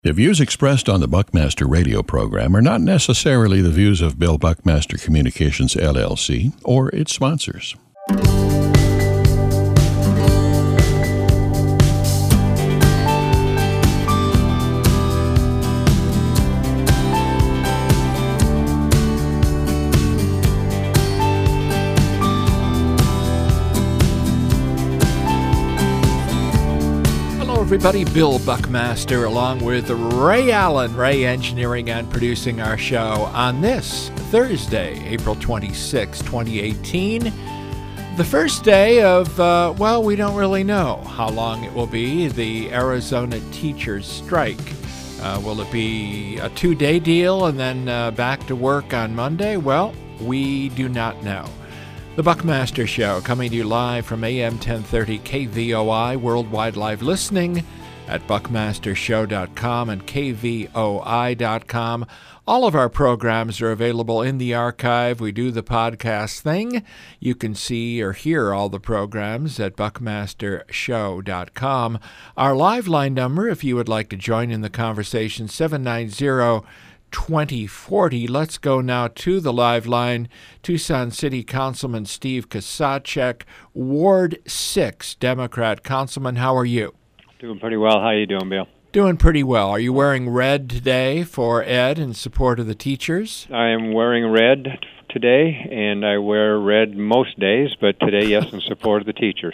The views expressed on the Buckmaster radio program are not necessarily the views of Bill Buckmaster Communications, LLC, or its sponsors. Everybody, Bill Buckmaster along with Ray Allen, Ray engineering and producing our show on this Thursday, April 26, 2018. The first day of, we don't really know how long it will be, the Arizona teachers strike. Will it be a 2-day deal and then back to work on Monday? Well, we do not know. The Buckmaster Show, coming to you live from AM 1030 KVOI, worldwide live listening at buckmastershow.com and kvoi.com. All of our programs are available in the archive. We do the podcast thing. You can see or hear all the programs at buckmastershow.com. Our live line number, if you would like to join in the conversation, 790-2040. Let's go now to the live line. Tucson City Councilman Steve Kusacek, Ward 6 Democrat. Councilman, how are you? Doing pretty well. How are you doing, Bill? Doing pretty well. Are you wearing red today for Ed in support of the teachers? I am wearing red today, and I wear red most days, but today, yes, in support of the teachers.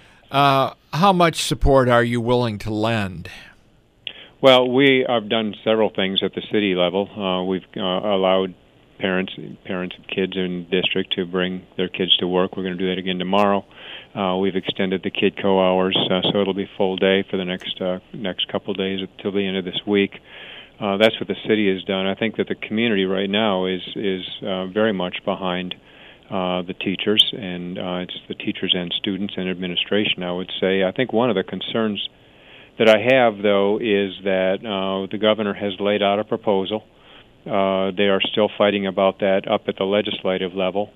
How much support are you willing to lend? Well, we have done several things at the city level. We've allowed parents of kids in the district to bring their kids to work. We're going to do that again tomorrow. We've extended the KidCo hours, so it'll be full day for the next couple of days until the end of this week. That's what the city has done. I think that the community right now is very much behind the teachers, and it's the teachers and students and administration, I would say. I think one of the concerns that I have, though, is that the governor has laid out a proposal. They are still fighting about that up at the legislative level.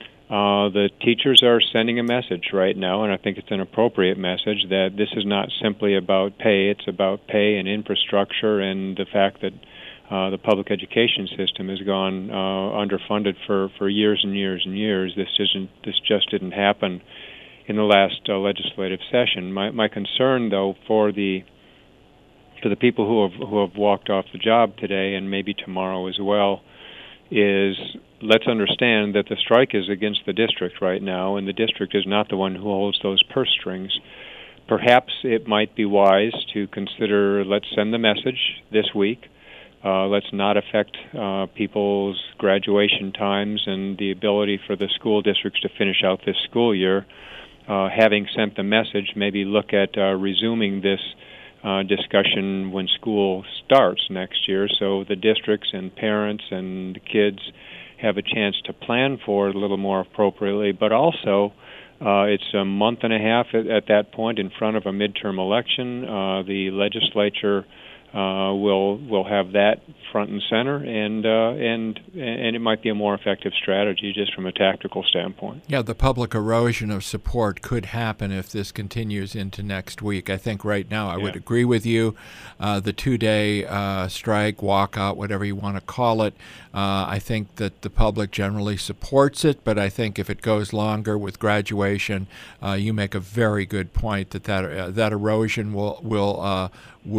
The teachers are sending a message right now, and I think it's an appropriate message, that this is not simply about pay. It's about pay and infrastructure and the fact that the public education system has gone underfunded for years and years and years. This just didn't happen in the last legislative session. My concern, though, for the people who have walked off the job today and maybe tomorrow as well, is let's understand that the strike is against the district right now, and the district is not the one who holds those purse strings. Perhaps it might be wise to consider, let's send the message this week. Let's not affect people's graduation times and the ability for the school districts to finish out this school year. Having sent the message, maybe look at resuming this discussion when school starts next year, so the districts and parents and the kids have a chance to plan for it a little more appropriately. But also, it's a month and a half at that point in front of a midterm election. The legislature will have that front and center, and it might be a more effective strategy just from a tactical standpoint. Yeah, the public erosion of support could happen if this continues into next week. I think right now I would agree with you. The 2-day strike, walkout, whatever you want to call it, I think that the public generally supports it, but I think if it goes longer with graduation, you make a very good point that erosion will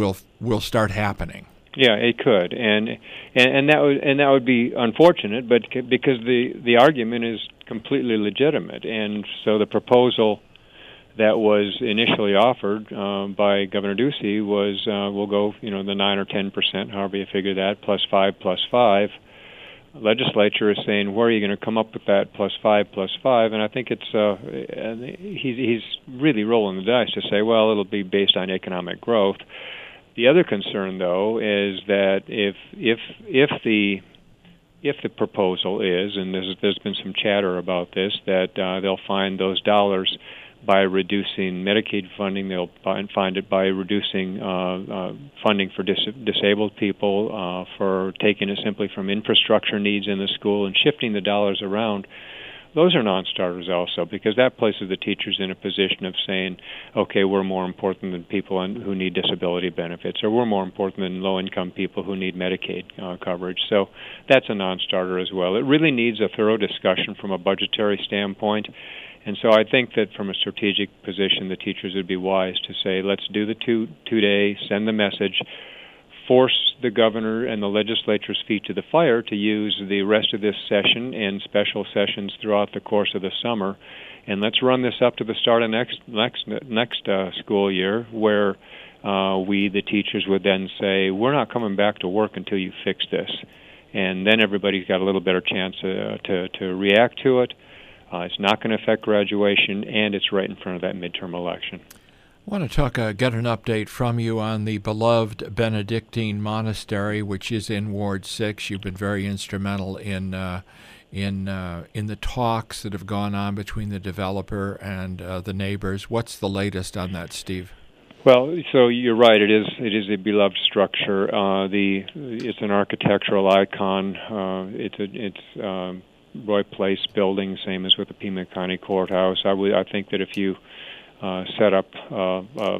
start happening. Yeah, it could, and that would be unfortunate, but because the argument is completely legitimate, and so the proposal that was initially offered by Governor Ducey was we'll go the 9 or 10%, however you figure that, plus 5 plus 5. Legislature is saying, where are you going to come up with that plus 5 plus 5? And I think it's he's really rolling the dice to say, well, it'll be based on economic growth. The other concern, though, is that if the proposal is, and there's been some chatter about this, that they'll find those dollars by reducing Medicaid funding, they'll find it by reducing funding for disabled people, for taking it simply from infrastructure needs in the school and shifting the dollars around. those are non-starters also, because that places the teachers in a position of saying, okay, we're more important than people who need disability benefits, or we're more important than low-income people who need Medicaid coverage. So that's a non-starter as well. It really needs a thorough discussion from a budgetary standpoint. And so I think that from a strategic position, the teachers would be wise to say, let's do the two-day, send the message, force the governor and the legislature's feet to the fire to use the rest of this session and special sessions throughout the course of the summer, and let's run this up to the start of next school year, where we, the teachers, would then say, we're not coming back to work until you fix this. And then everybody's got a little better chance to react to it. It's not going to affect graduation, and it's right in front of that midterm election. I want to get an update from you on the beloved Benedictine Monastery, which is in Ward 6. You've been very instrumental in the talks that have gone on between the developer and the neighbors. What's the latest on that, Steve? Well, so you're right. It is a beloved structure. It's an architectural icon. It's Roy Place building, same as with the Pima County Courthouse. I think that if you set up a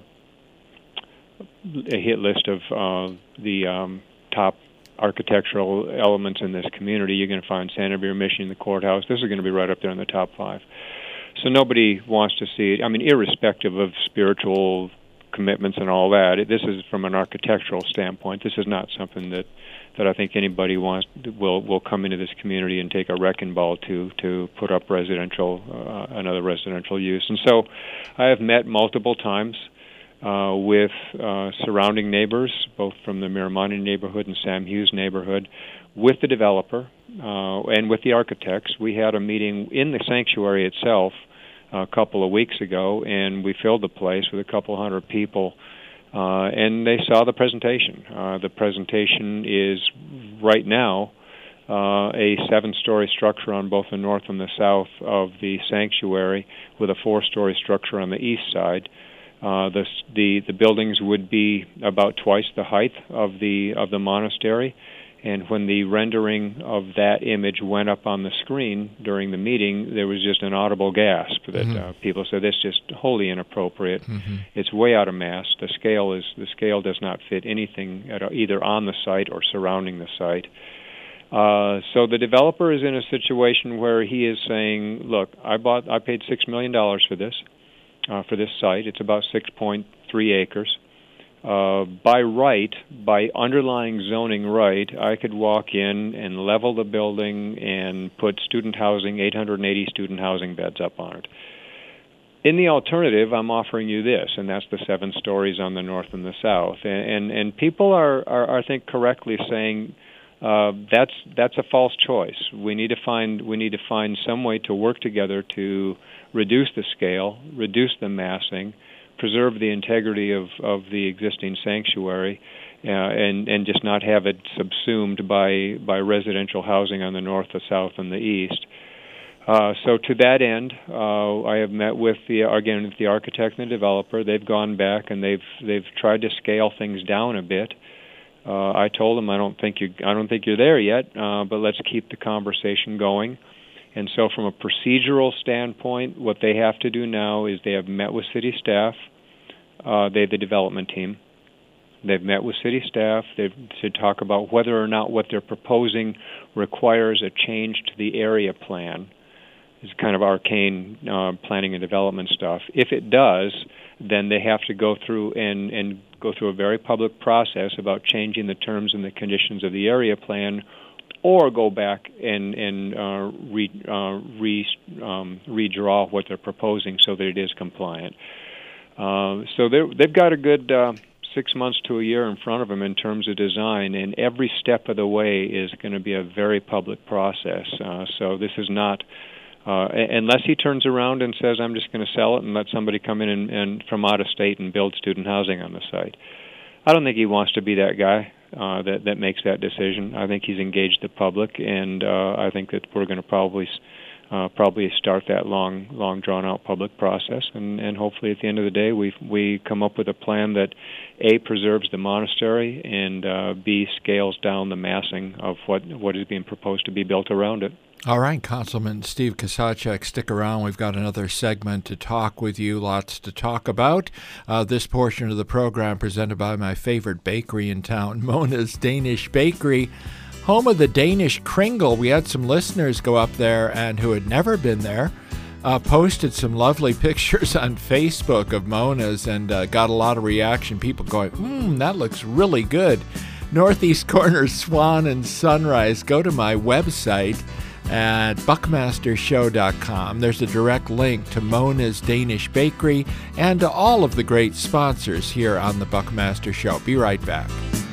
hit list of the top architectural elements in this community, you're going to find Santa Vera Mission, the courthouse. This is going to be right up there in the top 5. So nobody wants to see it. I mean, irrespective of spiritual commitments and all that, this is from an architectural standpoint. This is not something that I think anybody will come into this community and take a wrecking ball to put up another residential use. And so I have met multiple times with surrounding neighbors, both from the Miramonte neighborhood and Sam Hughes neighborhood, with the developer and with the architects. We had a meeting in the sanctuary itself a couple of weeks ago, and we filled the place with a couple hundred people. And they saw the presentation. The presentation is right now a 7-story structure on both the north and the south of the sanctuary, with a 4-story structure on the east side. The buildings would be about twice the height of the monastery. And when the rendering of that image went up on the screen during the meeting, there was just an audible gasp that people said, "This is just wholly inappropriate. It's way out of mass. The scale does not fit anything either on the site or surrounding the site." So the developer is in a situation where he is saying, "Look, I paid $6 million for this site. It's about 6.3 acres." By underlying zoning right, I could walk in and level the building and put student housing, 880 student housing beds up on it. In the alternative, I'm offering you this, and that's the 7 stories on the north and the south. And people are I think, correctly saying that's a false choice. We need to find some way to work together to reduce the scale, reduce the massing, preserve the integrity of the existing sanctuary, and just not have it subsumed by residential housing on the north, the south, and the east. So to that end, I have met with the architect and the developer. They've gone back and they've tried to scale things down a bit. I told them I don't think you're there yet, but let's keep the conversation going. And so from a procedural standpoint, what they have to do now is they have met with city staff, the development team. They've met with city staff to talk about whether or not what they're proposing requires a change to the area plan. It's kind of arcane planning and development stuff. If it does, then they have to go through and go through a very public process about changing the terms and the conditions of the area plan, or go back and redraw what they're proposing so that it is compliant. So they've got a good 6 months to a year in front of them in terms of design, and every step of the way is going to be a very public process. So this is not, unless he turns around and says, I'm just going to sell it and let somebody come in and from out of state and build student housing on the site. I don't think he wants to be that guy that makes that decision. I think he's engaged the public, and I think that we're going to probably probably start that long drawn-out public process, and hopefully at the end of the day we come up with a plan that A, preserves the monastery, and B, scales down the massing of what is being proposed to be built around it. All right, Councilman Steve Kusacek, stick around. We've got another segment to talk with you, lots to talk about. This portion of the program presented by my favorite bakery in town, Mona's Danish Bakery, home of the Danish Kringle. We had some listeners go up there and who had never been there, posted some lovely pictures on Facebook of Mona's and got a lot of reaction. People going, that looks really good. Northeast Corner Swan and Sunrise. Go to my website at buckmastershow.com. There's a direct link to Mona's Danish Bakery and to all of the great sponsors here on the Buckmaster Show. Be right back.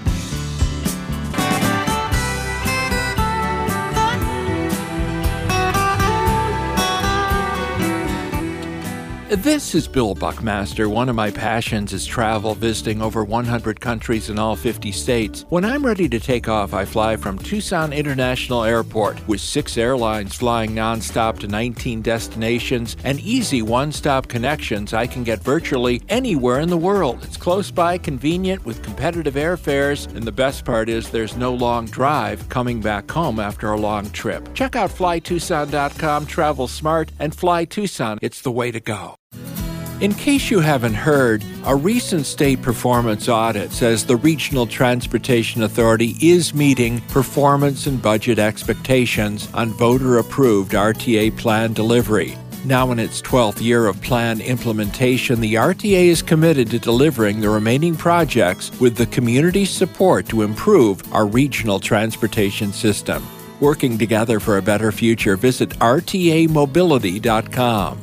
This is Bill Buckmaster. One of my passions is travel, visiting over 100 countries in all 50 states. When I'm ready to take off, I fly from Tucson International Airport with 6 airlines flying nonstop to 19 destinations and easy one-stop connections. I can get virtually anywhere in the world. It's close by, convenient, with competitive airfares, and the best part is there's no long drive coming back home after a long trip. Check out flytucson.com, travel smart, and Fly Tucson. It's the way to go. In case you haven't heard, a recent state performance audit says the Regional Transportation Authority is meeting performance and budget expectations on voter-approved RTA plan delivery. Now in its 12th year of plan implementation, the RTA is committed to delivering the remaining projects with the community's support to improve our regional transportation system. Working together for a better future, visit rtamobility.com.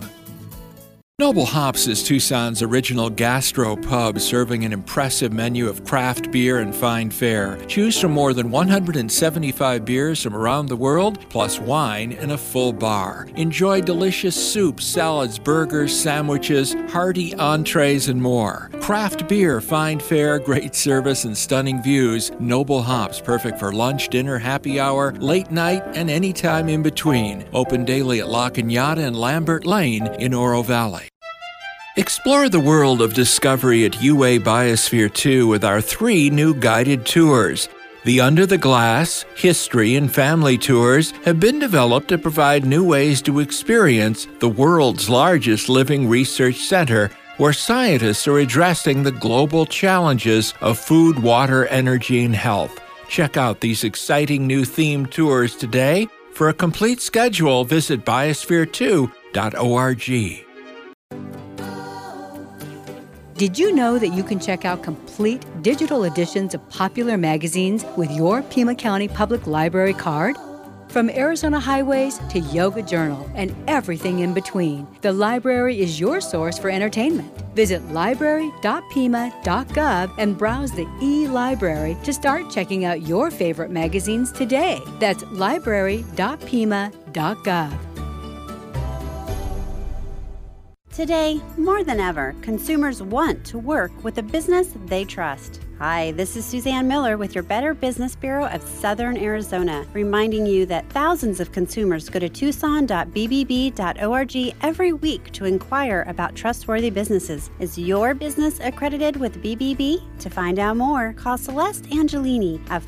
Noble Hops is Tucson's original gastro pub, serving an impressive menu of craft beer and fine fare. Choose from more than 175 beers from around the world, plus wine and a full bar. Enjoy delicious soups, salads, burgers, sandwiches, hearty entrees, and more. Craft beer, fine fare, great service, and stunning views. Noble Hops, perfect for lunch, dinner, happy hour, late night, and any time in between. Open daily at La Cañada and Lambert Lane in Oro Valley. Explore the world of discovery at UA Biosphere 2 with our 3 new guided tours. The Under the Glass, History, and Family tours have been developed to provide new ways to experience the world's largest living research center, where scientists are addressing the global challenges of food, water, energy, and health. Check out these exciting new themed tours today. For a complete schedule, visit biosphere2.org. Did you know that you can check out complete digital editions of popular magazines with your Pima County Public Library card? From Arizona Highways to Yoga Journal and everything in between, the library is your source for entertainment. Visit library.pima.gov and browse the e-library to start checking out your favorite magazines today. That's library.pima.gov. Today, more than ever, consumers want to work with a business they trust. Hi, this is Suzanne Miller with your Better Business Bureau of Southern Arizona, reminding you that thousands of consumers go to tucson.bbb.org every week to inquire about trustworthy businesses. Is your business accredited with BBB? To find out more, call Celeste Angelini at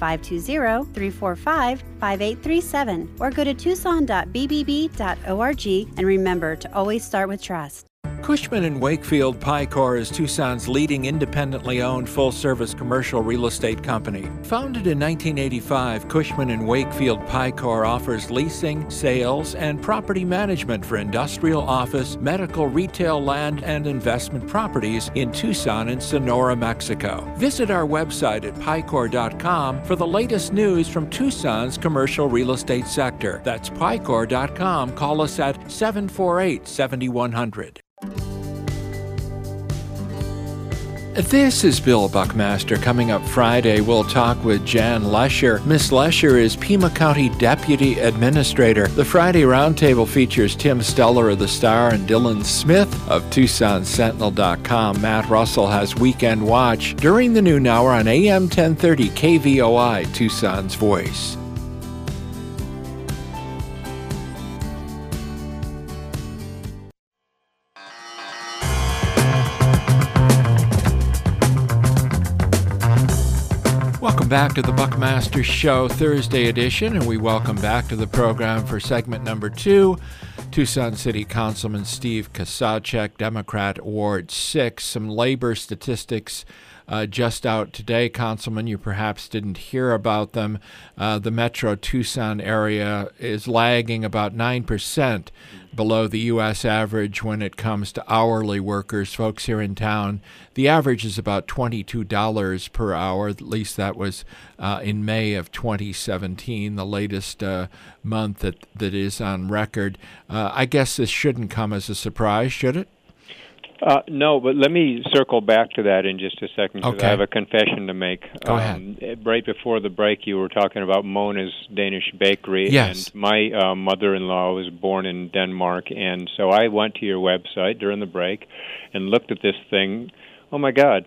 520-345-5837 or go to tucson.bbb.org, and remember to always start with trust. Cushman & Wakefield Picor is Tucson's leading independently owned full-service commercial real estate company. Founded in 1985, Cushman & Wakefield Picor offers leasing, sales, and property management for industrial, office, medical, retail, land, and investment properties in Tucson and Sonora, Mexico. Visit our website at picor.com for the latest news from Tucson's commercial real estate sector. That's picor.com. Call us at 748-7100. This is Bill Buckmaster. Coming up Friday, we'll talk with Jan Lesher. Miss Lesher is Pima County Deputy Administrator. The Friday Roundtable features Tim Steller of The Star and Dylan Smith of TucsonSentinel.com. Matt Russell has Weekend Watch during the noon hour on AM 1030 KVOI, Tucson's Voice. back to the Buckmaster Show Thursday edition, and we welcome back to the program for segment number 2, Tucson City Councilman Steve Kusacek, Democrat, Ward 6. Some labor statistics just out today, Councilman. You perhaps didn't hear about them. The Metro Tucson area is lagging about 9% below the U.S. average when it comes to hourly workers, folks here in town. The average is about $22 per hour. At least that was in May of 2017, the latest month that is on record. I guess this shouldn't come as a surprise, should it? No, but let me circle back to that in just a second, because I have a confession to make. Go ahead. Right before the break, you were talking about Mona's Danish Bakery. Yes. And my mother-in-law was born in Denmark, and so I went to your website during the break and looked at this thing. Oh, my God.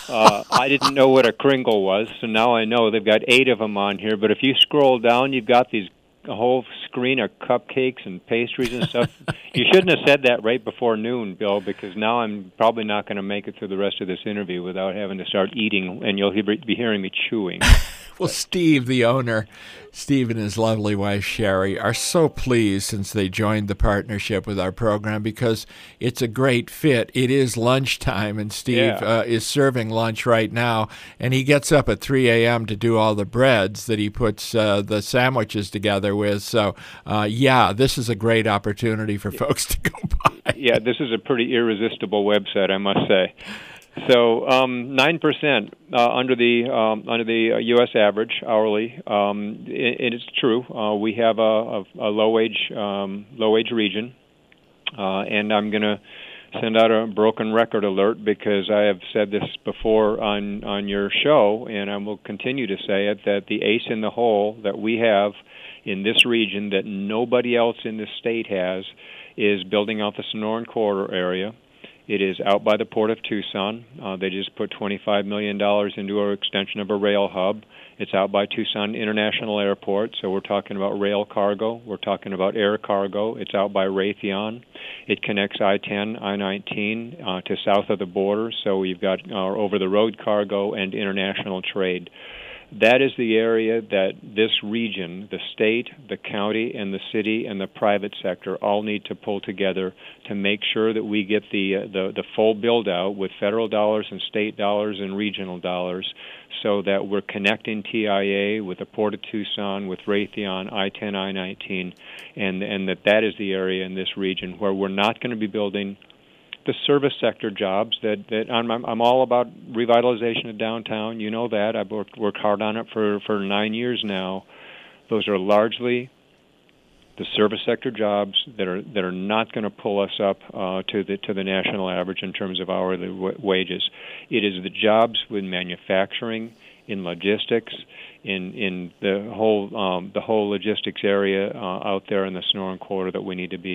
I didn't know what a kringle was, so now I know. They've got 8 of them on here, but if you scroll down, you've got a whole screen of cupcakes and pastries and stuff. You shouldn't have said that right before noon, Bill, because now I'm probably not going to make it through the rest of this interview without having to start eating, and you'll be hearing me chewing. Well, Steve, the owner, Steve and his lovely wife, Sherry, are so pleased since they joined the partnership with our program, because it's a great fit. It is lunchtime, and Steve is serving lunch right now, and he gets up at 3 a.m. to do all the breads that he puts the sandwiches together with. So, this is a great opportunity for folks to go by. Yeah, this is a pretty irresistible website, I must say. So 9% under the U.S. average hourly. It is true. We have a low wage region, and I'm going to send out a broken record alert, because I have said this before on your show, and I will continue to say it, that the ace in the hole that we have in this region that nobody else in this state has is building out the Sonoran Corridor area. It is out by the Port of Tucson. They just put $25 million into our extension of a rail hub. It's out by Tucson International Airport, so we're talking about rail cargo. We're talking about air cargo. It's out by Raytheon. It connects I-10, I-19 to south of the border, so we've got over-the-road cargo and international trade. That is the area that this region, the state, the county, and the city, and the private sector all need to pull together to make sure that we get the full build-out with federal dollars and state dollars and regional dollars, so that we're connecting TIA with the Port of Tucson, with Raytheon, I-10, I-19, and that is the area in this region where we're not going to be building the service sector jobs that I'm all about revitalization of downtown. You know that. I've worked hard on it for 9 years now. Those are largely the service sector jobs that are not going to pull us up to the national average in terms of hourly wages. It is the jobs with manufacturing, in logistics, in the whole logistics area out there in the Sonoran Corridor that we need to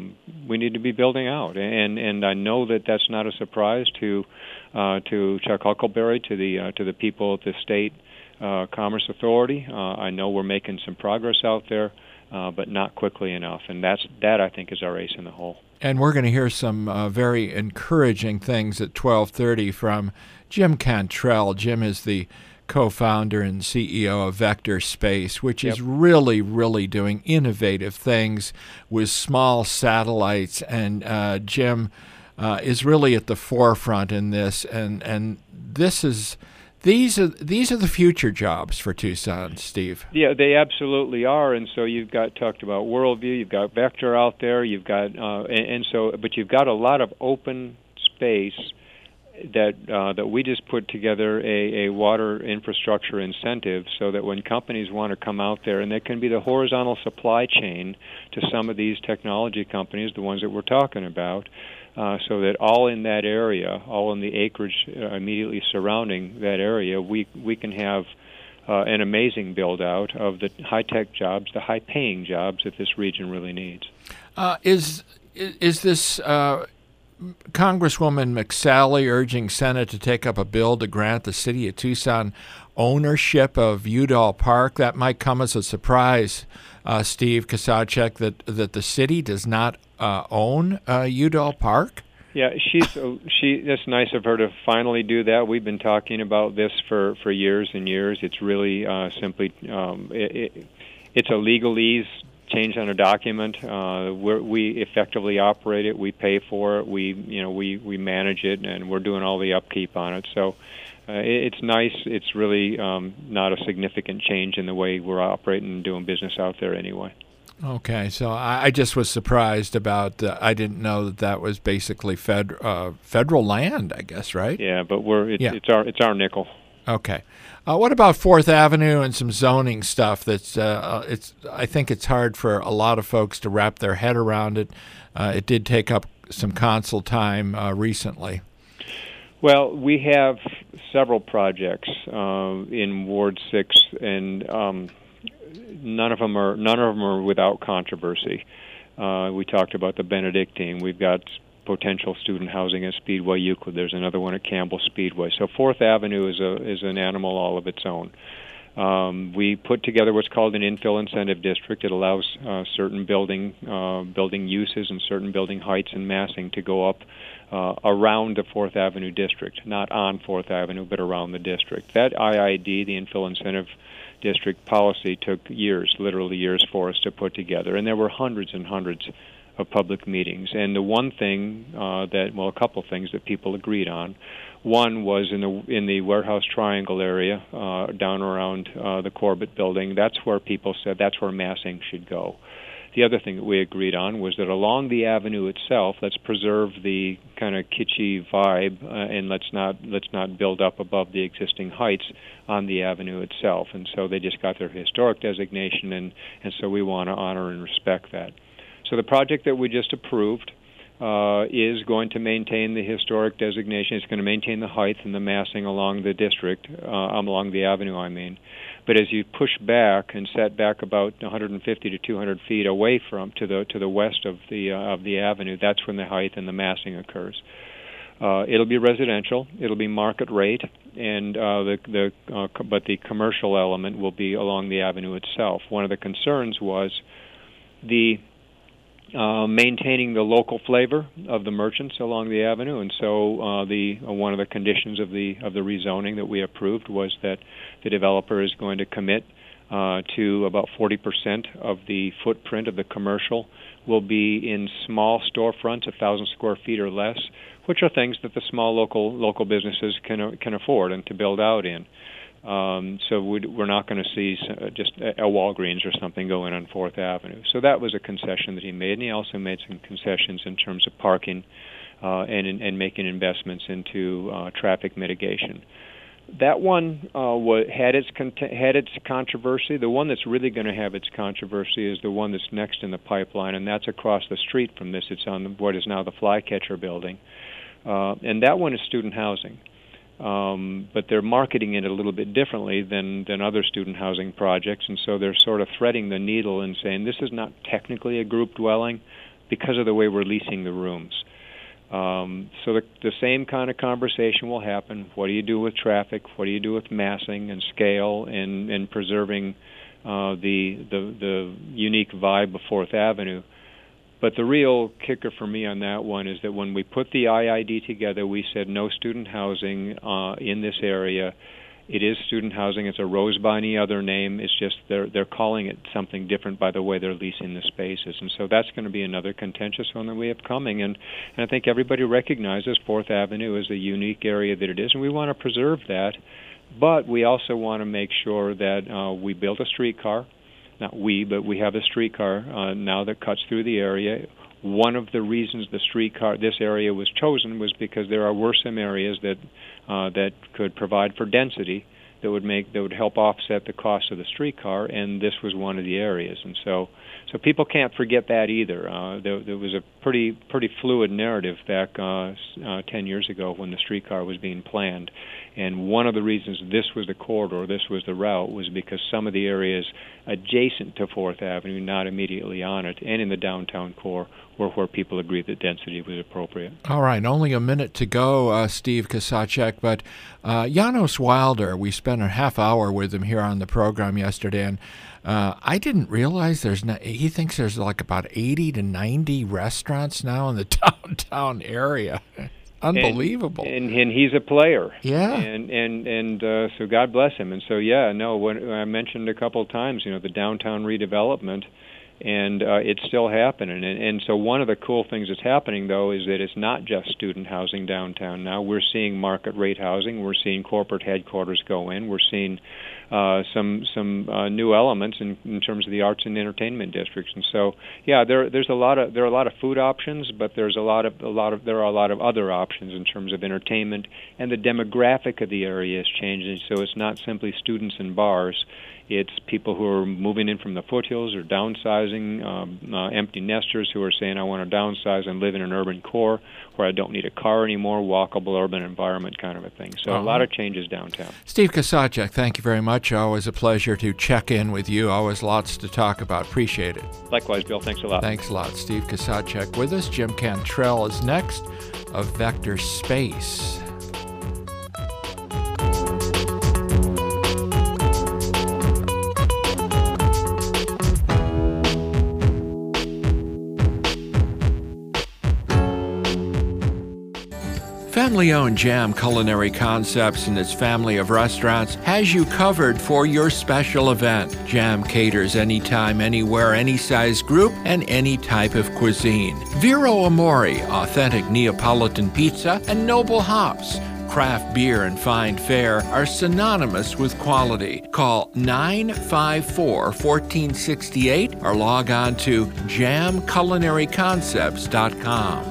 be building out. And I know that that's not a surprise to Chuck Huckleberry, to the people at the State Commerce Authority. I know we're making some progress out there, but not quickly enough. And that I think is our ace in the hole. And we're going to hear some very encouraging things at 12:30 from Jim Cantrell. Jim is the co-founder and CEO of Vector Space, which is really, really doing innovative things with small satellites. And Jim is really at the forefront in this. And these are the future jobs for Tucson, Steve. Yeah, they absolutely are. And so you've talked about Worldview, you've got Vector out there, you've got but you've got a lot of open space that we just put together a water infrastructure incentive, so that when companies want to come out there, and there can be the horizontal supply chain to some of these technology companies, the ones that we're talking about, so that all in that area, all in the acreage immediately surrounding that area, we can have an amazing build-out of the high-tech jobs, the high-paying jobs that this region really needs. Is this Congresswoman McSally urging Senate to take up a bill to grant the city of Tucson ownership of Udall Park? That might come as a surprise, Steve Kusacek, that the city does not own Udall Park? Yeah, It's nice of her to finally do that. We've been talking about this for years and years. It's really simply it's a legalese change on a document. We effectively operate it. We pay for it. We manage it, and we're doing all the upkeep on it. So it's nice. It's really not a significant change in the way we're operating and doing business out there anyway. Okay, so I just was surprised about. I didn't know that was basically federal land, I guess, right? Yeah, but it's our nickel. Okay, what about 4th Avenue and some zoning stuff? I think it's hard for a lot of folks to wrap their head around it. It did take up some council time recently. Well, we have several projects in Ward 6, and none of them are without controversy. We talked about the Benedictine. We've got potential student housing at Speedway Euclid. There's another one at Campbell Speedway. So 4th Avenue is an animal all of its own. We put together what's called an infill incentive district. It allows certain building uses and certain building heights and massing to go up around the 4th Avenue district, not on 4th Avenue, but around the district. That IID, the infill incentive district policy, took years, literally years, for us to put together, and there were hundreds and hundreds of public meetings. And the one thing a couple things that people agreed on. One was in the Warehouse Triangle area down around the Corbett building. That's where people said that's where massing should go. The other thing that we agreed on was that along the avenue itself, let's preserve the kind of kitschy vibe, and let's not build up above the existing heights on the avenue itself. And so they just got their historic designation, and so we want to honor and respect that. So the project that we just approved is going to maintain the historic designation. It's going to maintain the height and the massing along the district, along the avenue, I mean. But as you push back and set back about 150 to 200 feet away from to the west of the avenue, that's when the height and the massing occurs. It'll be residential. It'll be market rate, and but the commercial element will be along the avenue itself. One of the concerns was the maintaining the local flavor of the merchants along the avenue, and so one of the conditions of the rezoning that we approved was that the developer is going to commit to about 40% of the footprint of the commercial will be in small storefronts, 1,000 square feet or less, which are things that the small local businesses can afford and to build out in. So we're not going to see just a Walgreens or something go in on 4th Avenue. So that was a concession that he made, and he also made some concessions in terms of parking and making investments into traffic mitigation. That one had its controversy. The one that's really going to have its controversy is the one that's next in the pipeline, and that's across the street from this. It's on what is now the Flycatcher building, and that one is student housing. But they're marketing it a little bit differently than other student housing projects, and so they're sort of threading the needle and saying this is not technically a group dwelling because of the way we're leasing the rooms. So the same kind of conversation will happen. What do you do with traffic? What do you do with massing and scale and preserving the unique vibe of 4th Avenue? But the real kicker for me on that one is that when we put the IID together, we said no student housing in this area. It is student housing. It's a rose by any other name. It's just they're calling it something different by the way they're leasing the spaces. And so that's going to be another contentious one that we have coming. And I think everybody recognizes 4th Avenue is a unique area that it is, and we want to preserve that. But we also want to make sure that we build a streetcar. Not we, but we have a streetcar now that cuts through the area. One of the reasons this area was chosen was because there were some areas that could provide for density that would help offset the cost of the streetcar, and this was one of the areas. And so people can't forget that either. There was a pretty fluid narrative back 10 years ago when the streetcar was being planned. And one of the reasons this was the corridor, this was the route, was because some of the areas adjacent to 4th Avenue, not immediately on it, and in the downtown core, were where people agreed that density was appropriate. All right, only a minute to go, Steve Kusacek, but Janos Wilder, we spent a half hour with him here on the program yesterday, and I didn't realize he thinks there's like about 80 to 90 restaurants now in the downtown area. Unbelievable. And he's a player. Yeah. And so God bless him. And so, when I mentioned a couple of times, the downtown redevelopment, and it's still happening. And so one of the cool things that's happening, though, is that it's not just student housing downtown now. We're seeing market rate housing. We're seeing corporate headquarters go in. We're seeing some new elements in terms of the arts and entertainment districts. And so, there are a lot of food options, but there are a lot of other options in terms of entertainment, and the demographic of the area is changing. So it's not simply students and bars. It's people who are moving in from the foothills or downsizing, empty nesters who are saying, I want to downsize and live in an urban core where I don't need a car anymore, walkable urban environment kind of a thing. So a lot of changes downtown. Steve Kusacek, thank you very much. Always a pleasure to check in with you. Always lots to talk about. Appreciate it. Likewise, Bill. Thanks a lot. Thanks a lot. Steve Kusacek with us. Jim Cantrell is next of Vector Space. Family-owned Jam Culinary Concepts and its family of restaurants has you covered for your special event. Jam caters anytime, anywhere, any size group, and any type of cuisine. Vero Amore, authentic Neapolitan pizza, and Noble Hops, craft beer and fine fare, are synonymous with quality. Call 954-1468 or log on to jamculinaryconcepts.com.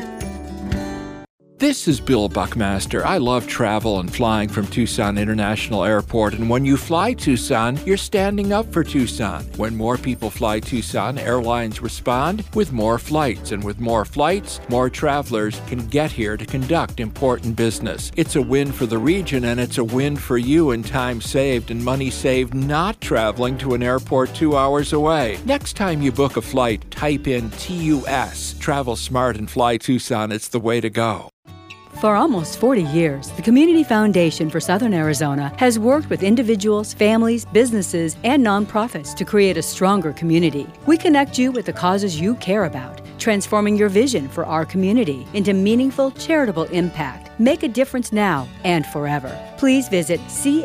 This is Bill Buckmaster. I love travel and flying from Tucson International Airport, and when you fly Tucson, you're standing up for Tucson. When more people fly Tucson, airlines respond with more flights, and with more flights, more travelers can get here to conduct important business. It's a win for the region, and it's a win for you in time saved and money saved not traveling to an airport 2 hours away. Next time you book a flight, type in TUS. Travel smart and fly Tucson. It's the way to go. For almost 40 years, the Community Foundation for Southern Arizona has worked with individuals, families, businesses, and nonprofits to create a stronger community. We connect you with the causes you care about, transforming your vision for our community into meaningful charitable impact. Make a difference now and forever. Please visit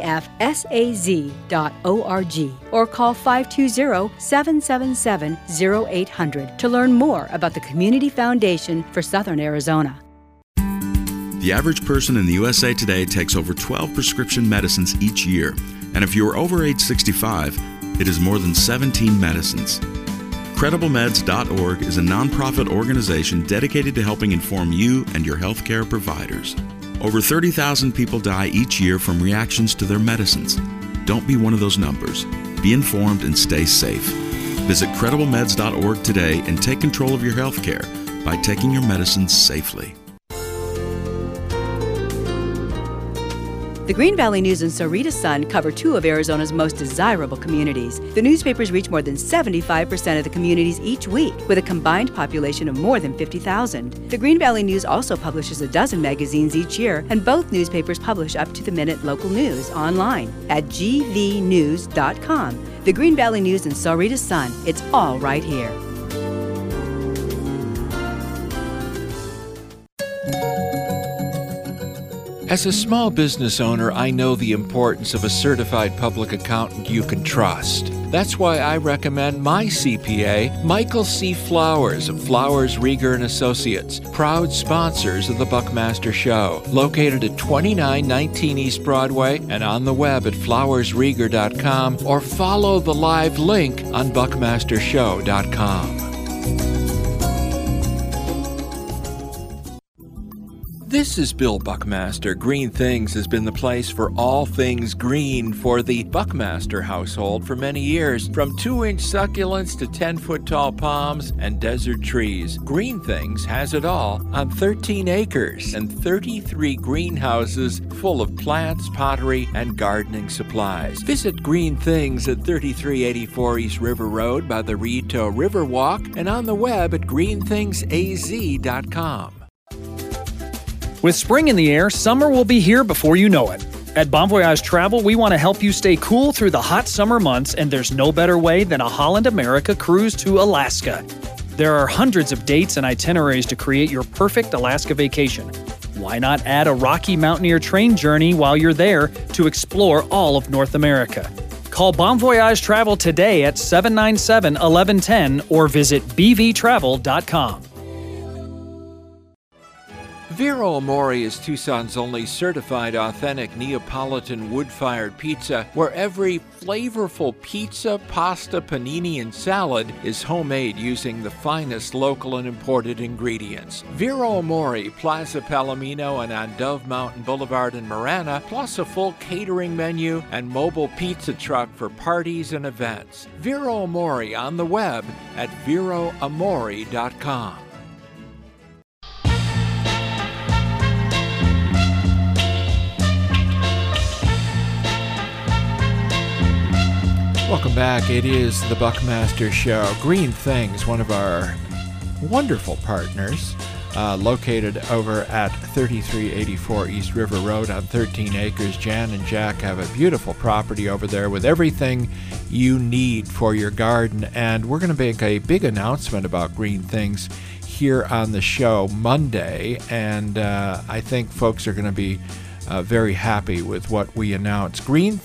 cfsaz.org or call 520-777-0800 to learn more about the Community Foundation for Southern Arizona. The average person in the USA today takes over 12 prescription medicines each year, and if you are over age 65, it is more than 17 medicines. CredibleMeds.org is a nonprofit organization dedicated to helping inform you and your healthcare providers. Over 30,000 people die each year from reactions to their medicines. Don't be one of those numbers. Be informed and stay safe. Visit CredibleMeds.org today and take control of your healthcare by taking your medicines safely. The Green Valley News and Sahuarita Sun cover two of Arizona's most desirable communities. The newspapers reach more than 75% of the communities each week, with a combined population of more than 50,000. The Green Valley News also publishes a dozen magazines each year, and both newspapers publish up-to-the-minute local news online at gvnews.com. The Green Valley News and Sahuarita Sun, it's all right here. As a small business owner, I know the importance of a certified public accountant you can trust. That's why I recommend my CPA, Michael C. Flowers of Flowers, Rieger & Associates, proud sponsors of the Buckmaster Show, located at 2919 East Broadway and on the web at flowersrieger.com, or follow the live link on buckmastershow.com. This is Bill Buckmaster. Green Things has been the place for all things green for the Buckmaster household for many years. From 2-inch succulents to 10-foot tall palms and desert trees, Green Things has it all on 13 acres and 33 greenhouses full of plants, pottery, and gardening supplies. Visit Green Things at 3384 East River Road by the Rito Riverwalk and on the web at greenthingsaz.com. With spring in the air, summer will be here before you know it. At Bon Voyage Travel, we want to help you stay cool through the hot summer months, and there's no better way than a Holland America cruise to Alaska. There are hundreds of dates and itineraries to create your perfect Alaska vacation. Why not add a Rocky Mountaineer train journey while you're there to explore all of North America? Call Bon Voyage Travel today at 797-1110 or visit bvtravel.com. Vero Amore is Tucson's only certified authentic Neapolitan wood-fired pizza, where every flavorful pizza, pasta, panini, and salad is homemade using the finest local and imported ingredients. Vero Amore, Plaza Palomino, and on Dove Mountain Boulevard in Marana, plus a full catering menu and mobile pizza truck for parties and events. Vero Amore on the web at veroamore.com. Welcome back. It is the Buckmaster Show. Green Things, one of our wonderful partners, located over at 3384 East River Road on 13 acres. Jan and Jack have a beautiful property over there with everything you need for your garden. And we're going to make a big announcement about Green Things here on the show Monday. And I think folks are going to be very happy with what we announce.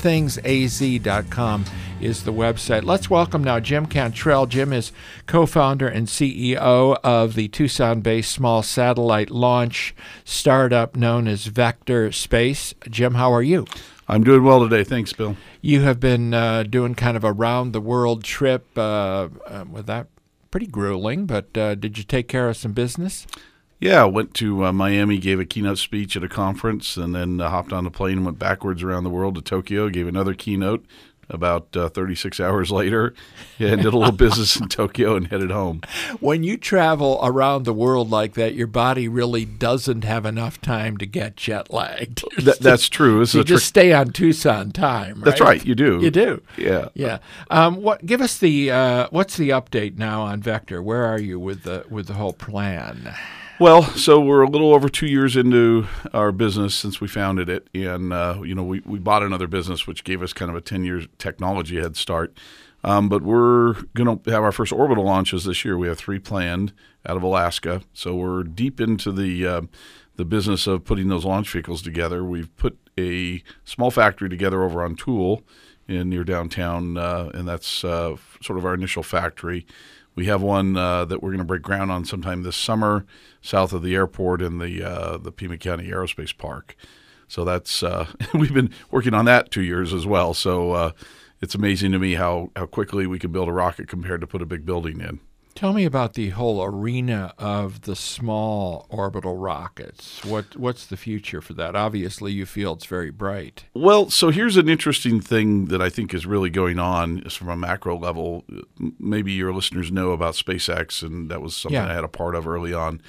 GreenThingsAZ.com is the website. Let's welcome now Jim Cantrell. Jim is co-founder and CEO of the Tucson-based small satellite launch startup known as Vector Space. Jim, how are you? I'm doing well today. Thanks, Bill. You have been doing kind of a round-the-world trip with that. Pretty grueling, but did you take care of some business? Yeah, I went to Miami, gave a keynote speech at a conference, and then hopped on a plane and went backwards around the world to Tokyo, gave another keynote about 36 hours later, and did a little business in Tokyo and headed home. When you travel around the world like that, your body really doesn't have enough time to get jet lagged. That's true. So you just stay on Tucson time, right? That's right. You do. You do. Yeah. Yeah. Give us what's the update now on Vector? Where are you with the whole plan? Well, so we're a little over 2 years into our business since we founded it, and we bought another business which gave us kind of a 10-year technology head start. But we're going to have our first orbital launches this year. We have 3 planned out of Alaska, so we're deep into the business of putting those launch vehicles together. We've put a small factory together over on Toole near downtown, and that's sort of our initial factory. We have one that we're going to break ground on sometime this summer, south of the airport in the Pima County Aerospace Park. So that's we've been working on that 2 years as well. So it's amazing to me how quickly we can build a rocket compared to put a big building in. Tell me about the whole arena of the small orbital rockets. What's the future for that? Obviously, you feel it's very bright. Well, so here's an interesting thing that I think is really going on from a macro level. Maybe your listeners know about SpaceX, and that was something I had a part of early on.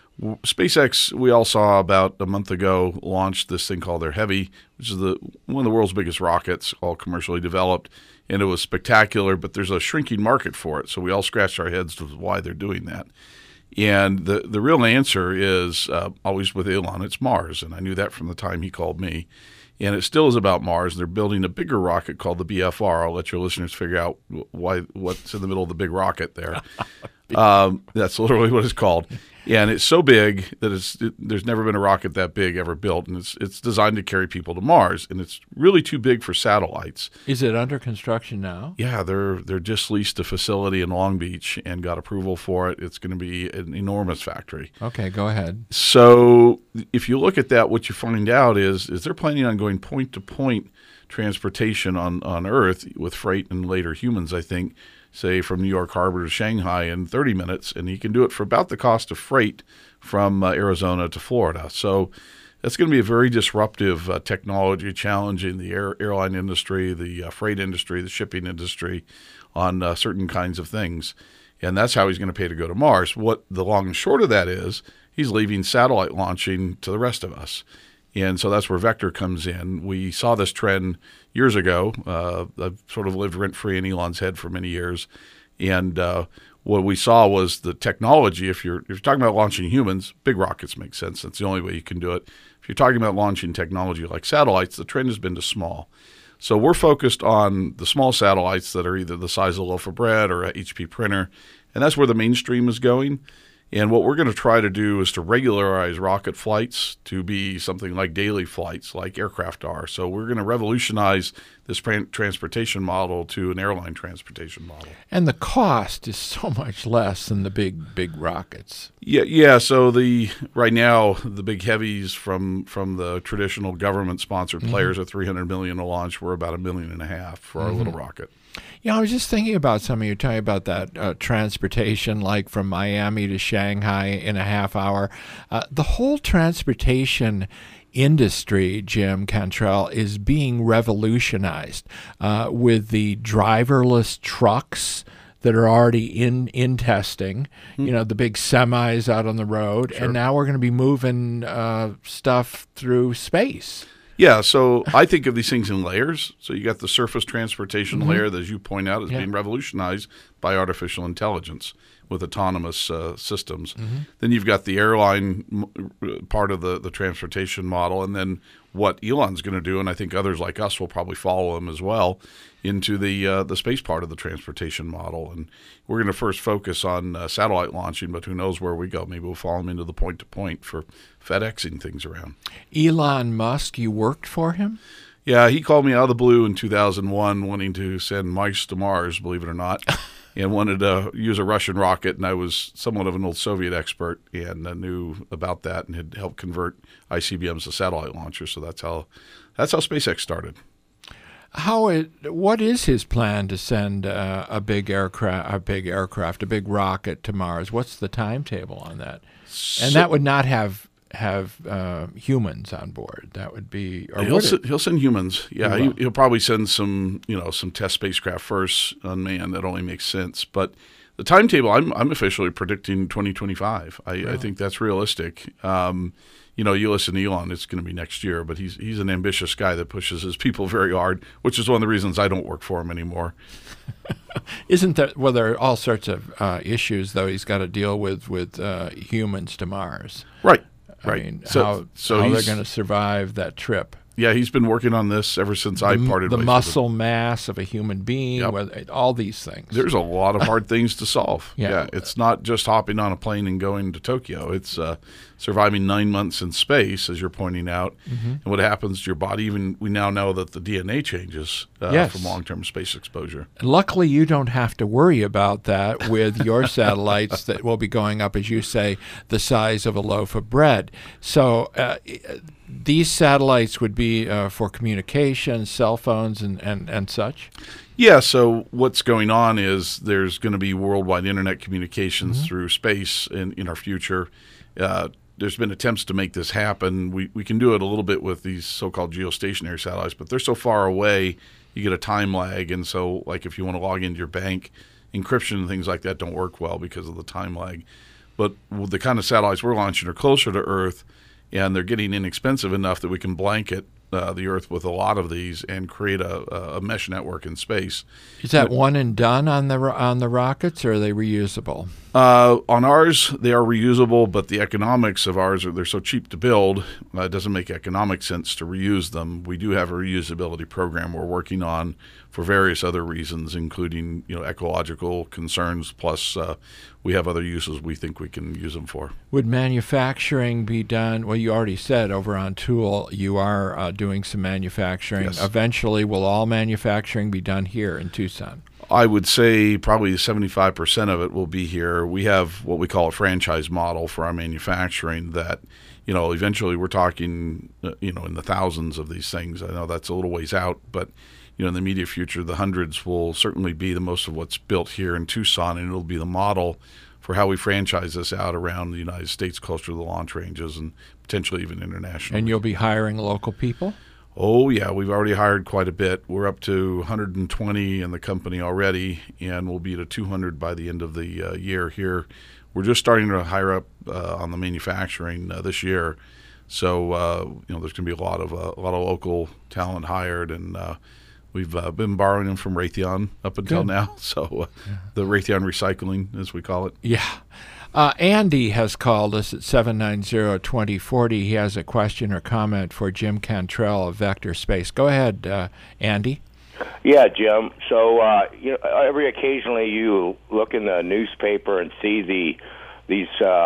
SpaceX, we all saw about a month ago, launched this thing called their Heavy, which is one of the world's biggest rockets, all commercially developed. And it was spectacular, but there's a shrinking market for it. So we all scratched our heads as to why they're doing that. And the real answer is always with Elon, it's Mars. And I knew that from the time he called me. And it still is about Mars. They're building a bigger rocket called the BFR. I'll let your listeners figure out what's in the middle of the big rocket there. That's literally what it's called. And it's so big that there's never been a rocket that big ever built, and it's designed to carry people to Mars, and it's really too big for satellites. Is it under construction now? Yeah, they're just leased a facility in Long Beach and got approval for it. It's going to be an enormous factory. Okay, go ahead. So if you look at that, what you find out is they're planning on going point-to-point transportation on Earth with freight and later humans, I think, say from New York Harbor to Shanghai in 30 minutes, and he can do it for about the cost of freight from Arizona to Florida. So that's going to be a very disruptive technology, challenging the airline industry, the freight industry, the shipping industry on certain kinds of things. And that's how he's going to pay to go to Mars. What the long and short of that is, he's leaving satellite launching to the rest of us. And so that's where Vector comes in. We saw this trend years ago. I've sort of lived rent-free in Elon's head for many years. And what we saw was the technology. If you're talking about launching humans, big rockets make sense. That's the only way you can do it. if you're talking about launching technology like satellites, the trend has been to small. So we're focused on the small satellites that are either the size of a loaf of bread or a HP printer, and that's where the mainstream is going. And what we're going to try to do is to regularize rocket flights to be something like daily flights, like aircraft are. So we're going to revolutionize this transportation model to an airline transportation model. And the cost is so much less than the big rockets. Yeah. So right now the big heavies from the traditional government-sponsored players are $300 million a launch. We're about $1.5 million for our little rocket. Yeah, I was just thinking about something. You're talking about that transportation, like from Miami to Shanghai in a half hour. The whole transportation industry, Jim Cantrell, is being revolutionized with the driverless trucks that are already in testing, the big semis out on the road, and now we're going to be moving stuff through space. Yeah, so I think of these things in layers. So you got the surface transportation layer that, as you point out, is being revolutionized by artificial intelligence with autonomous systems. Then you've got the airline part of the transportation model, and then what Elon's going to do, and I think others like us will probably follow him as well, into the space part of the transportation model. And we're going to first focus on satellite launching, but who knows where we go. Maybe we'll follow him into the point-to-point for FedExing things around. Elon Musk, you worked for him? Yeah, he called me out of the blue in 2001 wanting to send mice to Mars, believe it or not, and wanted to use a Russian rocket, and I was somewhat of an old Soviet expert and knew about that and had helped convert ICBMs to satellite launchers, so that's how SpaceX started. What is his plan to send a big rocket to Mars? What's the timetable on that? And that would not have humans on board. That would be, or he'll send humans. Yeah, he'll probably send some test spacecraft first unmanned. That only makes sense. But the timetable, I'm officially predicting 2025. I think that's realistic. You listen to Elon, it's going to be next year, but he's an ambitious guy that pushes his people very hard, which is one of the reasons I don't work for him anymore. Isn't there? Well, there are all sorts of issues, though. He's got to deal with humans to Mars. Right. I mean, how they're going to survive that trip. Yeah, he's been working on this ever since I parted the ways muscle mass of a human being, all these things. There's a lot of hard things to solve. Yeah, it's not just hopping on a plane and going to Tokyo. It's surviving 9 months in space, as you're pointing out, and what happens to your body. Even we now know that the DNA changes from long-term space exposure. Luckily, you don't have to worry about that with your satellites that will be going up, as you say, the size of a loaf of bread. So these satellites would be for communication, cell phones, and such? Yeah, so what's going on is there's going to be worldwide internet communications through space in our future. There's been attempts to make this happen. We can do it a little bit with these so-called geostationary satellites, but they're so far away, you get a time lag. And so, like, if you want to log into your bank, encryption and things like that don't work well because of the time lag. But the kind of satellites we're launching are closer to Earth, and they're getting inexpensive enough that we can blanket the Earth with a lot of these and create a mesh network in space. Is that one and done on the rockets, or are they reusable? On ours, they are reusable, but the economics of ours they're so cheap to build. It doesn't make economic sense to reuse them. We do have a reusability program we're working on for various other reasons, including ecological concerns. Plus, we have other uses we think we can use them for. Would manufacturing be done? Well, you already said over on Tool you are doing some manufacturing. Yes. Eventually, will all manufacturing be done here in Tucson? I would say probably 75% of it will be here. We have what we call a franchise model for our manufacturing that, eventually we're talking, in the thousands of these things. I know that's a little ways out, but, in the immediate future, the hundreds will certainly be the most of what's built here in Tucson, and it'll be the model for how we franchise this out around the United States, closer to the launch ranges and potentially even internationally. And you'll be hiring local people? Oh, yeah. We've already hired quite a bit. We're up to 120 in the company already, and we'll be to 200 by the end of the year here. We're just starting to hire up on the manufacturing this year. So, there's going to be a lot of local talent hired, and we've been borrowing them from Raytheon up until now. So the Raytheon recycling, as we call it. Yeah. Andy has called us at 790-2040. He has a question or comment for Jim Cantrell of Vector Space. Go ahead, Andy. Yeah, Jim. So every occasionally you look in the newspaper and see these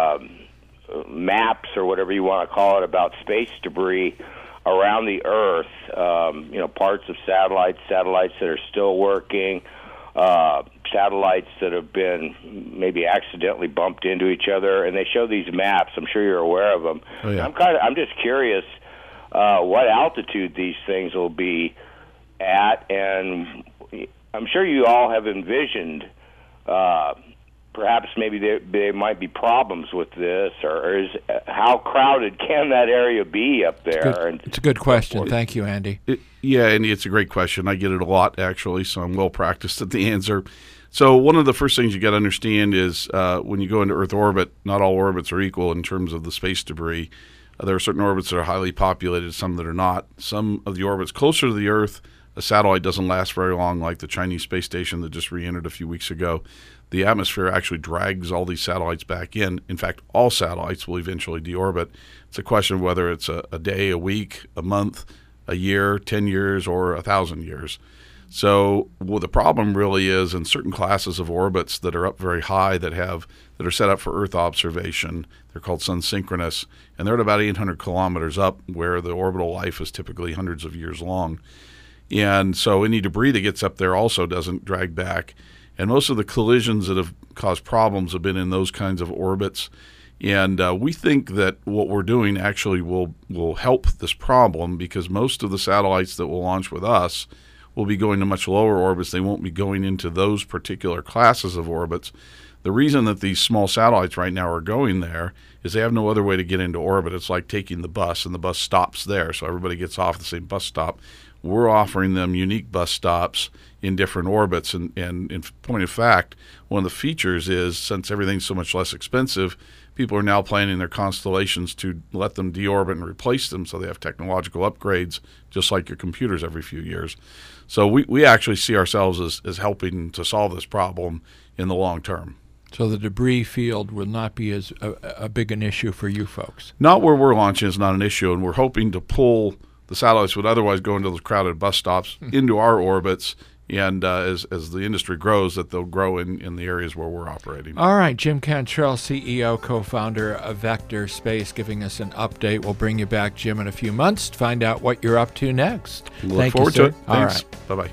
maps or whatever you want to call it about space debris around the Earth. Parts of satellites that are still working. Satellites that have been maybe accidentally bumped into each other, and they show these maps. I'm sure you're aware of them. Oh, yeah. I'm just curious what altitude these things will be at, and I'm sure you all have envisioned perhaps maybe there might be problems with this, or how crowded can that area be up there? It's a good question. Thank you, Andy. Andy, it's a great question. I get it a lot, actually, so I'm well practiced at the answer. So one of the first things you got to understand is when you go into Earth orbit, not all orbits are equal in terms of the space debris. There are certain orbits that are highly populated, some that are not. Some of the orbits closer to the Earth, a satellite doesn't last very long, like the Chinese space station that just re-entered a few weeks ago. The atmosphere actually drags all these satellites back in. In fact, all satellites will eventually deorbit. It's a question of whether it's a day, a week, a month, a year, 10 years, or 1,000 years. So the problem really is in certain classes of orbits that are up very high that are set up for Earth observation. They're called sun-synchronous, and they're at about 800 kilometers up, where the orbital life is typically hundreds of years long. And so any debris that gets up there also doesn't drag back. And most of the collisions that have caused problems have been in those kinds of orbits. And we think that what we're doing actually will help this problem, because most of the satellites that will launch with us will be going to much lower orbits. They won't be going into those particular classes of orbits. The reason that these small satellites right now are going there is they have no other way to get into orbit. It's like taking the bus, and the bus stops there, so everybody gets off the same bus stop. We're offering them unique bus stops in different orbits. And in point of fact, one of the features is, since everything's so much less expensive, people are now planning their constellations to let them deorbit and replace them, so they have technological upgrades, just like your computers every few years. So we actually see ourselves as helping to solve this problem in the long term. So the debris field will not be as a big an issue for you folks? Not where we're launching is not an issue, and we're hoping to pull the satellites would otherwise go into those crowded bus stops into our orbits, and as the industry grows, that they'll grow in the areas where we're operating. All right, Jim Cantrell, CEO, co-founder of Vector Space, giving us an update. We'll bring you back, Jim, in a few months to find out what you're up to next. Look forward to it. All Thanks. right. Bye-bye.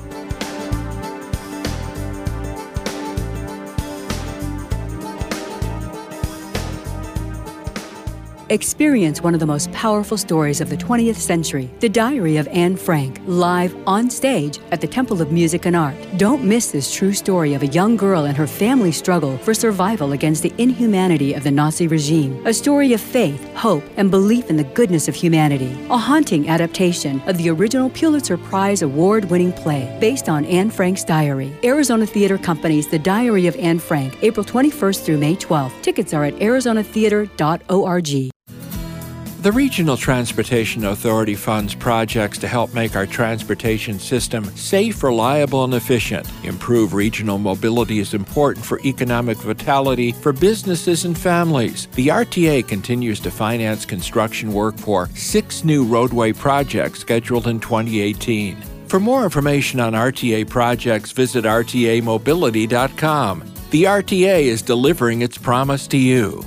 Experience one of the most powerful stories of the 20th century, The Diary of Anne Frank, live on stage at the Temple of Music and Art. Don't miss this true story of a young girl and her family struggle for survival against the inhumanity of the Nazi regime. A story of faith, hope, and belief in the goodness of humanity. A haunting adaptation of the original Pulitzer Prize award-winning play based on Anne Frank's diary. Arizona Theater Company's The Diary of Anne Frank, April 21st through May 12th. Tickets are at arizonatheater.org. The Regional Transportation Authority funds projects to help make our transportation system safe, reliable, and efficient. Improve regional mobility is important for economic vitality for businesses and families. The RTA continues to finance construction work for 6 new roadway projects scheduled in 2018. For more information on RTA projects, visit rtamobility.com. The RTA is delivering its promise to you.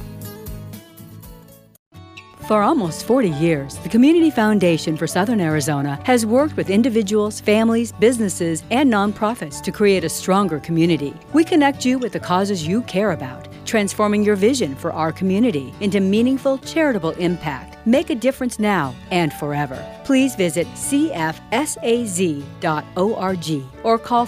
For almost 40 years, the Community Foundation for Southern Arizona has worked with individuals, families, businesses, and nonprofits to create a stronger community. We connect you with the causes you care about, transforming your vision for our community into meaningful, charitable impact. Make a difference now and forever. Please visit cfsaz.org or call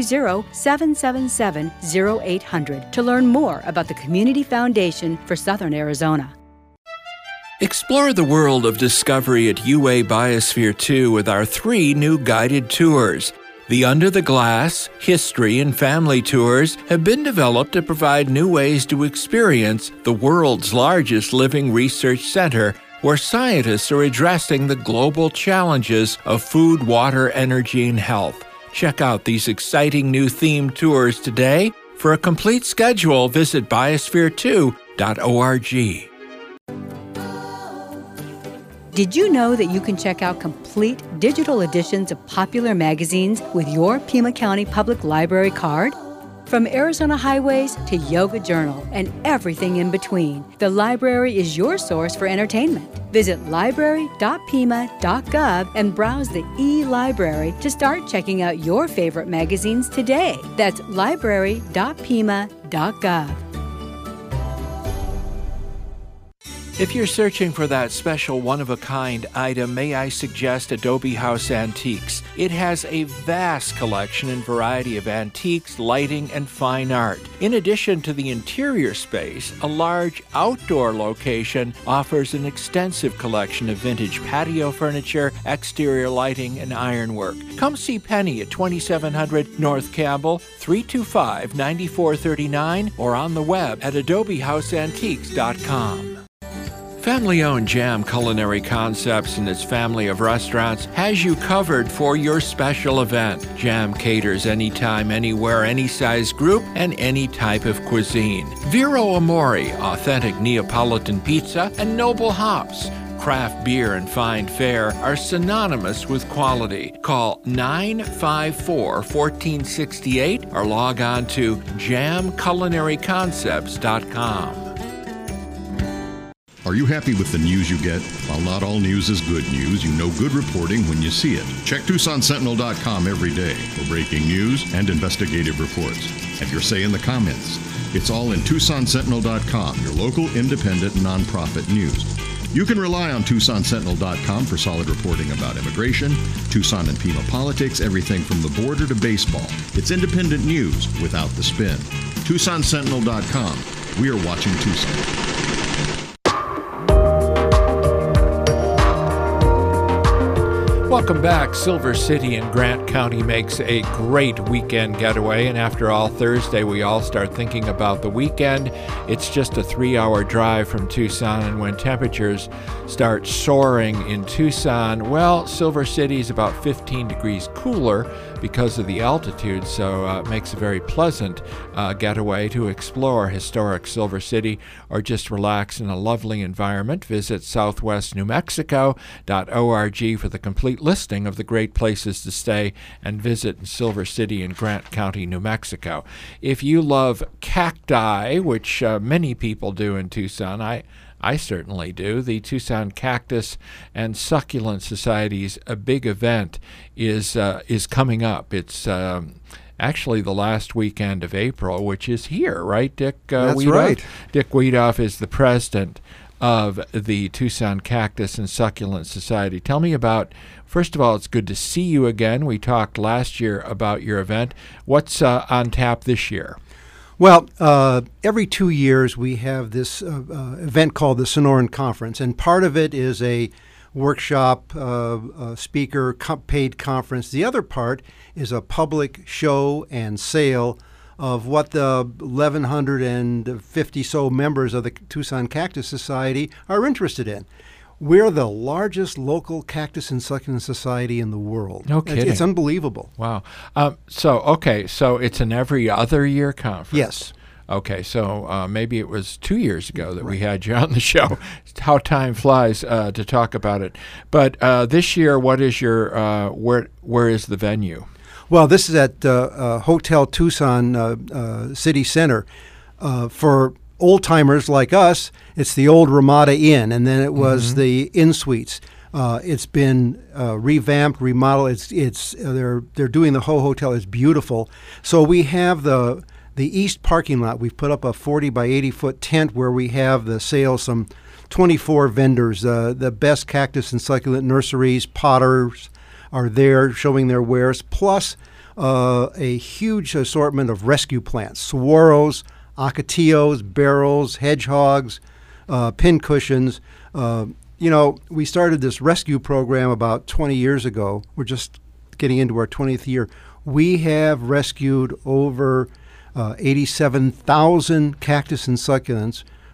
520-777-0800 to learn more about the Community Foundation for Southern Arizona. Explore the world of discovery at UA Biosphere 2 with our 3 new guided tours. The Under the Glass, History, and Family tours have been developed to provide new ways to experience the world's largest living research center, where scientists are addressing the global challenges of food, water, energy, and health. Check out these exciting new themed tours today. For a complete schedule, visit biosphere2.org. Did you know that you can check out complete digital editions of popular magazines with your Pima County Public Library card? From Arizona Highways to Yoga Journal and everything in between, the library is your source for entertainment. Visit library.pima.gov and browse the e-library to start checking out your favorite magazines today. That's library.pima.gov. If you're searching for that special one-of-a-kind item, may I suggest Adobe House Antiques. It has a vast collection and variety of antiques, lighting, and fine art. In addition to the interior space, a large outdoor location offers an extensive collection of vintage patio furniture, exterior lighting, and ironwork. Come see Penny at 2700 North Campbell, 325-9439, or on the web at adobehouseantiques.com. Family-owned Jam Culinary Concepts and its family of restaurants has you covered for your special event. Jam caters anytime, anywhere, any size group, and any type of cuisine. Vero Amore, authentic Neapolitan pizza, and Noble Hops. Craft beer and fine fare are synonymous with quality. Call 954-1468 or log on to jamculinaryconcepts.com. Are you happy with the news you get? While not all news is good news, you know good reporting when you see it. Check TucsonSentinel.com every day for breaking news and investigative reports. Have your say in the comments. It's all in TucsonSentinel.com, your local independent nonprofit news. You can rely on TucsonSentinel.com for solid reporting about immigration, Tucson and Pima politics, everything from the border to baseball. It's independent news without the spin. TucsonSentinel.com. We are watching Tucson. Welcome back. Silver City in Grant County makes a great weekend getaway, and after all, Thursday we all start thinking about the weekend. It's just a 3-hour drive from Tucson, and when temperatures start soaring in Tucson, well, Silver City is about 15 degrees cooler because of the altitude, so it makes a very pleasant getaway to explore historic Silver City or just relax in a lovely environment. Visit southwestnewmexico.org for the complete listing of the great places to stay and visit in Silver City in Grant County, New Mexico. If you love cacti, which many people do in Tucson, I certainly do. The Tucson Cactus and Succulent Society's a big event is coming up. It's actually the last weekend of April, which is here, right, Dick? That's Wiedoff? right. Dick Wiedoff is the president of the Tucson Cactus and Succulent Society. Tell me about, first of all, it's good to see you again. We talked last year about your event. What's on tap this year? Well, every 2 years we have this event called the Sonoran Conference, and part of it is a workshop, speaker, paid conference. The other part is a public show and sale of what the 1,150 so members of the Tucson Cactus Society are interested in. We're the largest local cactus and succulent society in the world. No kidding. It's unbelievable. Wow. So it's an every other year conference? Yes. Okay, so maybe it was 2 years ago that we had you on the show. How time flies to talk about it. But this year, what is your where is the venue? Well, this is at Hotel Tucson City Center. For old-timers like us, it's the old Ramada Inn, and then it was the Inn Suites. It's been revamped, remodeled. They're doing the whole hotel. It's beautiful. So we have the east parking lot. We've put up a 40 by 80 foot tent where we have the sale, some 24 vendors. The best cactus and succulent nurseries, potters are there showing their wares, plus a huge assortment of rescue plants, saguaros, ocotillos, barrels, hedgehogs, pincushions. We started this rescue program about 20 years ago. We're just getting into our 20th year. We have rescued over 87,000 cactus and succulents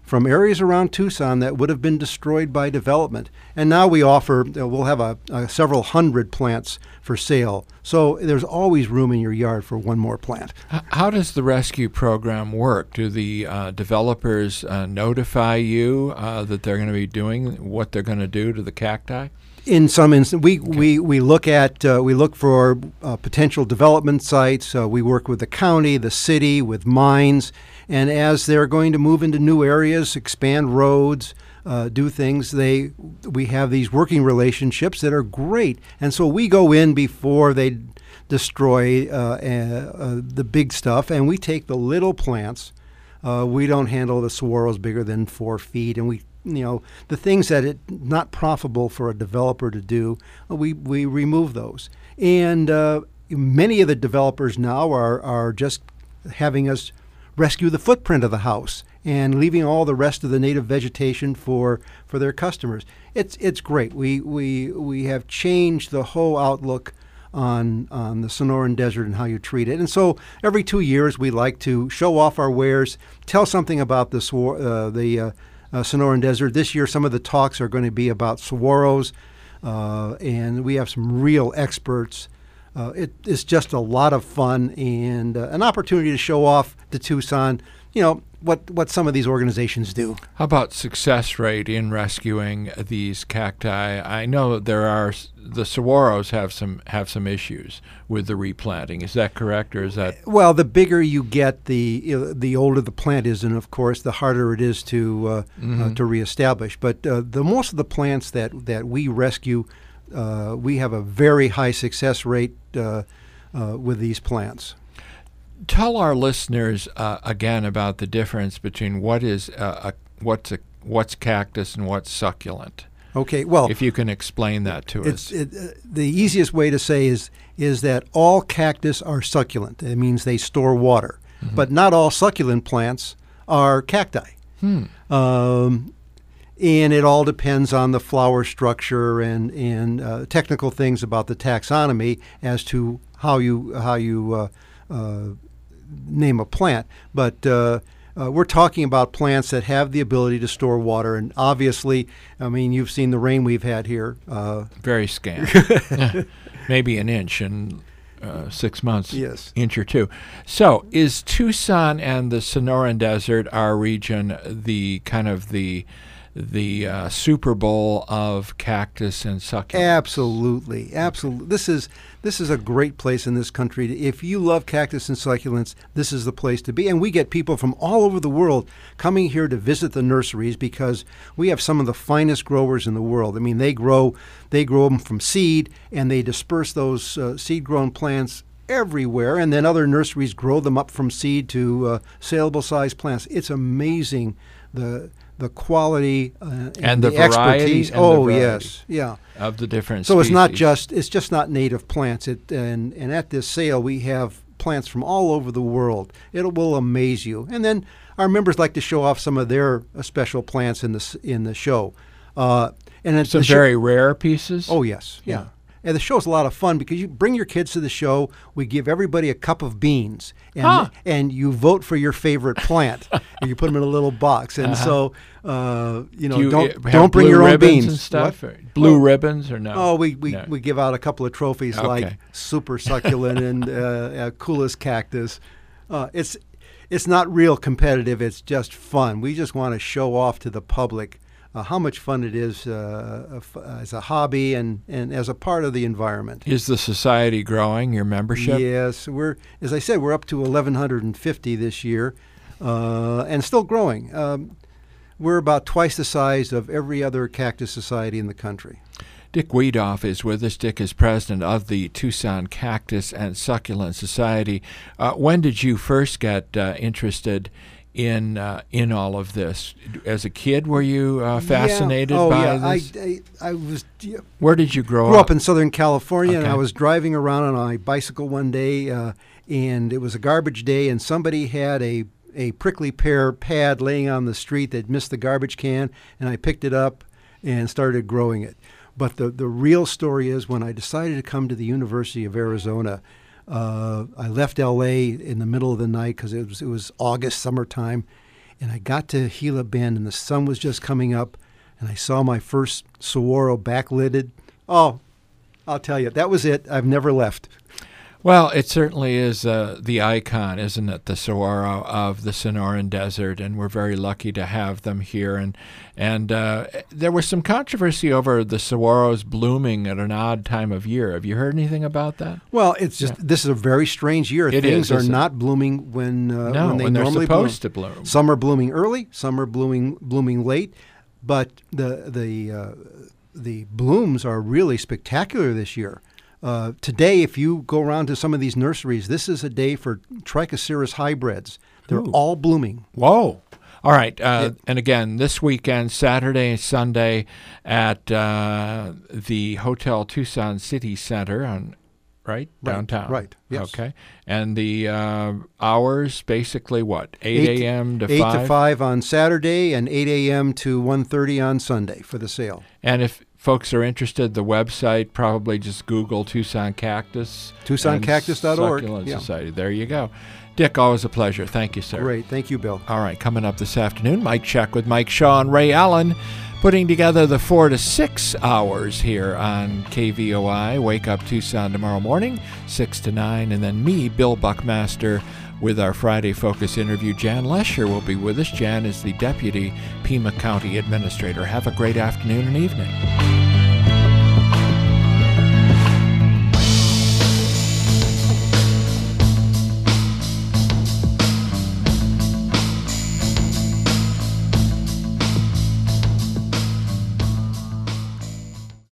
from areas around Tucson that would have been destroyed by development. And now we offer, we'll have several hundred plants for sale. So there's always room in your yard for one more plant. How does the rescue program work? Do the developers notify you that they're going to be doing what they're going to do to the cacti? In some instances, we look for potential development sites. We work with the county, the city, with mines, and as they're going to move into new areas, expand roads, do things, we have these working relationships that are great. And so we go in before they destroy the big stuff, and we take the little plants. We don't handle the saguaros bigger than 4 feet, and the things that it's not profitable for a developer to do, we remove those. And many of the developers now are just having us rescue the footprint of the house and leaving all the rest of the native vegetation for their customers. It's great. We have changed the whole outlook on the Sonoran Desert and how you treat it. And so every 2 years we like to show off our wares, tell something about the Sonoran Desert. This year, some of the talks are going to be about saguaros, and we have some real experts. It's just a lot of fun and an opportunity to show off to Tucson, what some of these organizations do. How about success rate in rescuing these cacti? I know the saguaros have some issues with the replanting. Is that correct, or is that? Well, the bigger you get, the older the plant is, and of course, the harder it is to reestablish. But the most of the plants that we rescue, we have a very high success rate with these plants. Tell our listeners again about the difference between what's cactus and what's succulent. Okay, well, if you can explain that to us. The easiest way to say is that all cactus are succulent. It means they store water, but not all succulent plants are cacti. And it all depends on the flower structure and technical things about the taxonomy as to how you name a plant. But we're talking about plants that have the ability to store water, and obviously, I mean, you've seen the rain we've had here. Very scant. Maybe an inch in 6 months. Yes. Inch or two. So is Tucson and the Sonoran Desert, our region, the kind of the Super Bowl of cactus and succulents? Absolutely. This is a great place in this country. If you love cactus and succulents, this is the place to be. And we get people from all over the world coming here to visit the nurseries because we have some of the finest growers in the world. I mean, they grow them from seed, and they disperse those seed-grown plants everywhere, and then other nurseries grow them up from seed to saleable size plants. It's amazing the quality and the expertise. Yes, yeah, of the different. So species. it's just not native plants. And at this sale we have plants from all over the world. It will amaze you. And then our members like to show off some of their special plants in the show. And it's some very rare pieces. Oh yes, yeah. And the show's a lot of fun because you bring your kids to the show. We give everybody a cup of beans, and you vote for your favorite plant, and you put them in a little box. And so, don't bring your own beans and stuff. Blue ribbons or no? Oh, we give out a couple of trophies like super succulent and coolest cactus. It's not real competitive. It's just fun. We just want to show off to the public how much fun it is as a hobby and as a part of the environment. Is the society growing, your membership? Yes. As I said, we're up to 1,150 this year and still growing. We're about twice the size of every other cactus society in the country. Dick Wiedoff is with us. Dick is president of the Tucson Cactus and Succulent Society. When did you first get interested in all of this? As a kid, were you fascinated by this? I was. Where did you grow up? Grew up in Southern California, and I was driving around on my bicycle one day, and it was a garbage day, and somebody had a prickly pear pad laying on the street that missed the garbage can, and I picked it up and started growing it. But the real story is when I decided to come to the University of Arizona, I left L.A. in the middle of the night because it was August, summertime, And I got to Gila Bend, and the sun was just coming up, and I saw my first saguaro backlidded. Oh, I'll tell you, that was it. I've never left. Well, it certainly is the icon, isn't it, the saguaro of the Sonoran Desert, and we're very lucky to have them here. And there was some controversy over the saguaros blooming at an odd time of year. Have you heard anything about that? Well, it's just this is a very strange year. Things are not blooming when they when they're normally supposed to bloom. Some are blooming early, some are blooming late, but the blooms are really spectacular this year. Today, if you go around to some of these nurseries, this is a day for Trichoceros hybrids. They're all blooming. Whoa. All right. And again, this weekend, Saturday and Sunday at the Hotel Tucson City Center downtown. Right. Yes. Okay. And the hours, basically what? 8 a.m. to 5? 8 to 5 on Saturday and 8 a.m. to 1:30 on Sunday for the sale. And if folks are interested, the website, probably just Google Tucson Cactus. TucsonCactus.org. Succulent Society. There you go. Dick, always a pleasure. Thank you, sir. Great. Thank you, Bill. All right, coming up this afternoon, Mike Check with Mike Shaw and Ray Allen, putting together the 4 to 6 hours here on KVOI. Wake Up Tucson tomorrow morning, 6 to 9. And then me, Bill Buckmaster, with our Friday Focus interview. Jan Lesher will be with us. Jan is the Deputy Pima County Administrator. Have a great afternoon and evening.